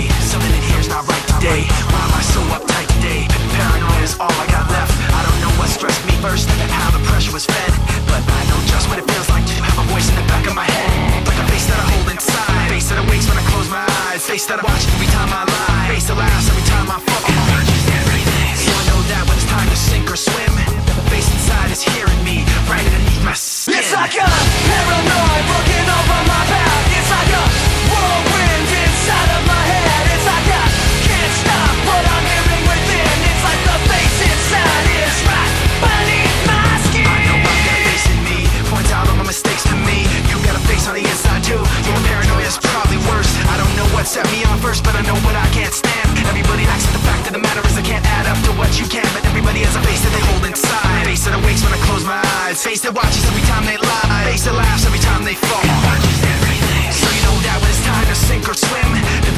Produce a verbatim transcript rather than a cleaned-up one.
Hey, something in here's not right today. Why am I so uptight today? Paranoia is all I got left. I don't know what stressed me first, how the pressure was fed, but I know just what it feels like to have a voice in the back of my head, like a face that I hold inside, face that awakes when I close my eyes, face that I watch every time I lie, face that laughs every time I fall. So I know that when it's time to sink or swim, the face inside is hearing me right underneath my skin. It's like a paranoid looking over my back. It's like a whirlwind inside of my head. It's like I can't stop what I'm hearing within. It's like the face inside is right beneath my skin. I know I've got a face in me, points out all my mistakes to me. You got a face on the inside too, your paranoia is probably worse. I don't know what set me on first, but I know what I can't stand. Everybody acts, the fact of the matter is I can't add up to what you can, but everybody has a face that they hold inside, face that awakes when I close my eyes, face that watches every time they lie, face that laughs every time they fall. So you know that when it's time to sink or swim, the